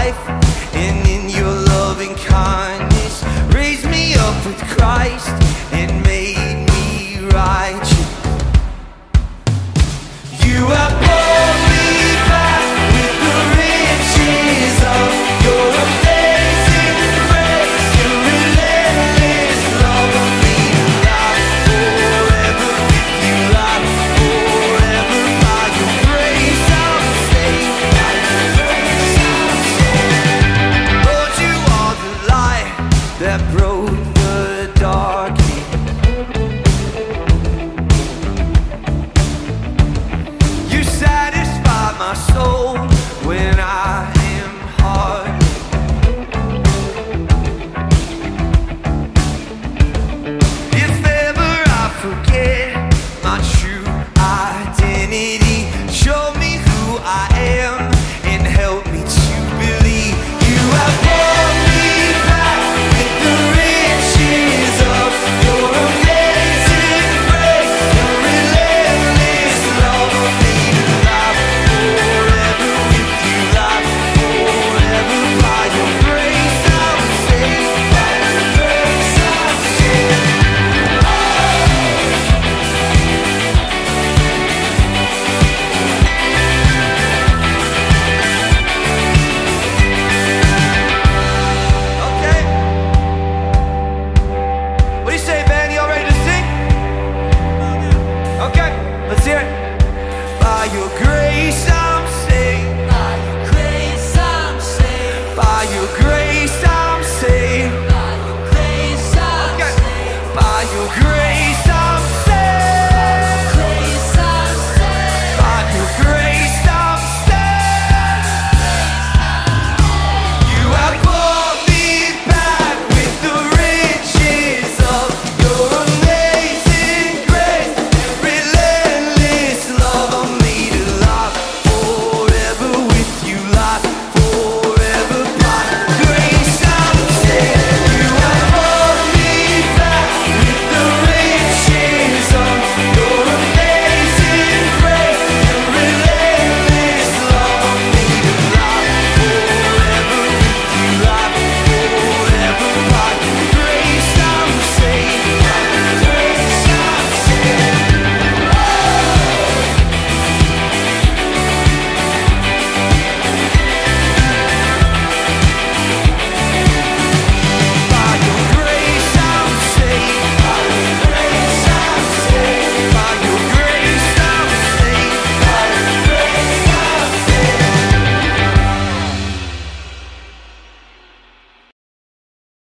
life, and in your loving kindness raised me up with Christ and made me righteous. You have brought me back with the riches of your amazing grace, your relentless love of me. Life forever with you, life forever by your grace I'm saved, by your grace I'm saved. Lord, you are the light that broke the darkness. You satisfy my soul when I am hard. If ever I forget my true identity, show me who I am and help me to believe. You have brought me back with the riches of your amazing grace, your relentless love of me. Life forever with you, life forever by your grace I'm saved, by your grace I'm saved. Okay. What do you say, band? Y'all ready to sing? Okay, let's hear it. By your grace